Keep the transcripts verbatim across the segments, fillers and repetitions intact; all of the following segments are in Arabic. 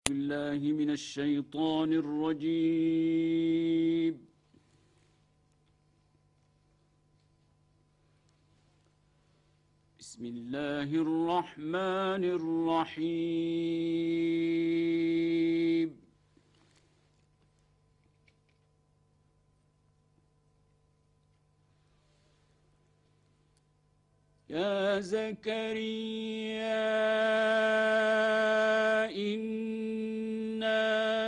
بالله من الشيطان الرجيم. بسم الله الرحمن الرحيم. يا زكريا إنا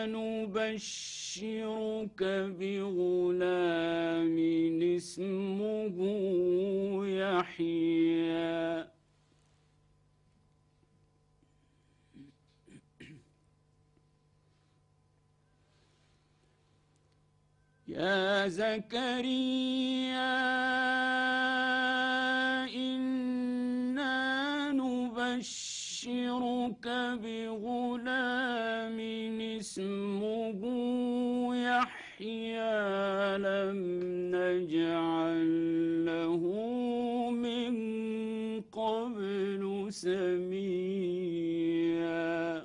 نبشرك بغلام اسمه يحيى يا زكريا إنا نبشرك بغلام اسمه يحيى لم نجعل له من قبل سميا.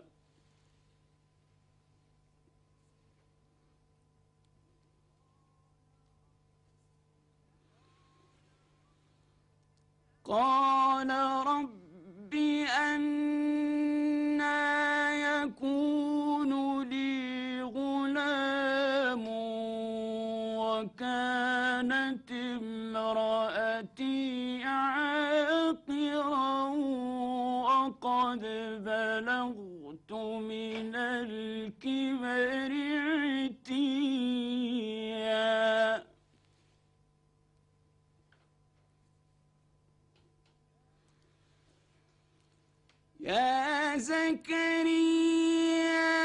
قال رب أنى يكون لي غلام وكانت امرأتي عاقرا وقد بلغت من الكبر عتيا. يا زكريا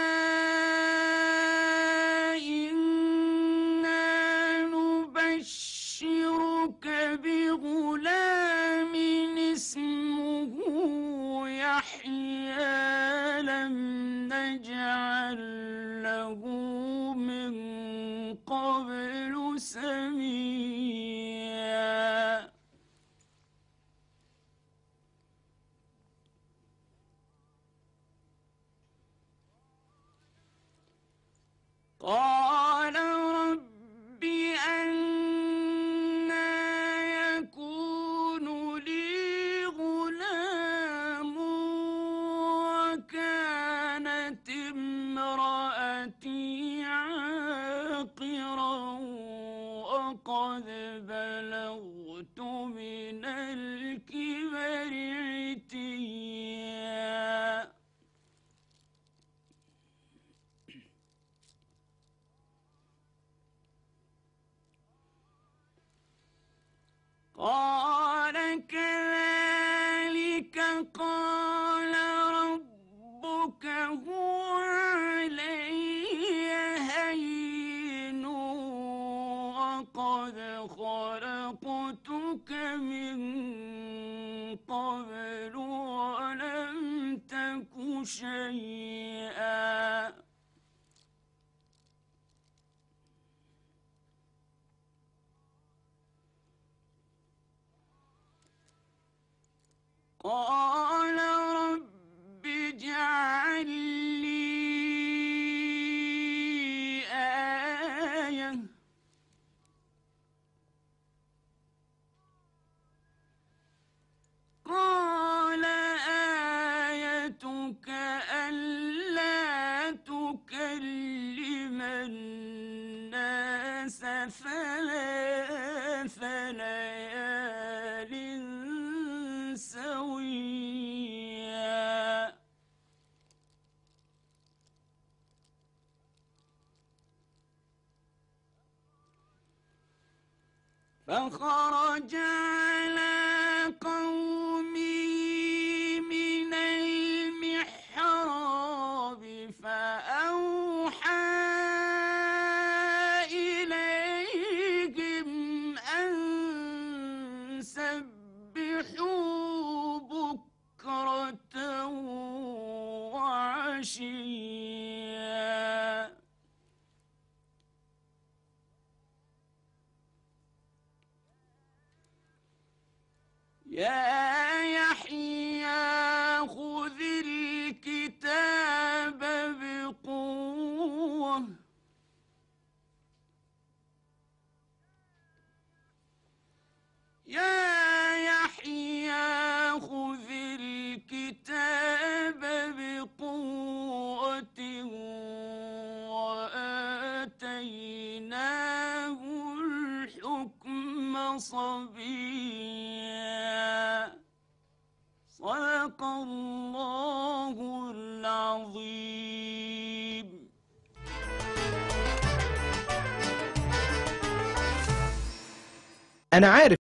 إنا نبشرك بغلام اسمه يحيى لم نجعل له من قبل سميا. قال رب أنى يكون لي غلام وكانت امرأتي عاقرا وقد بلغت من الكبر عتيا. قال كذلك قال ربك هو علي هين وقد خلقتك من قبل ولم تك شيئا. قال رب اجعل لي آية قال آيتك ألا تكلم الناس ثلاث ليال سويا. فخرج على قومه من المحراب فأوحى إليهم أن سبحوا بكرة وعشيا. يا يحيى خذ الكتاب يا يحيى خذ الكتاب بقوة وآتيناه الحكم صبيا. صدق الله العظيم. أنا عارف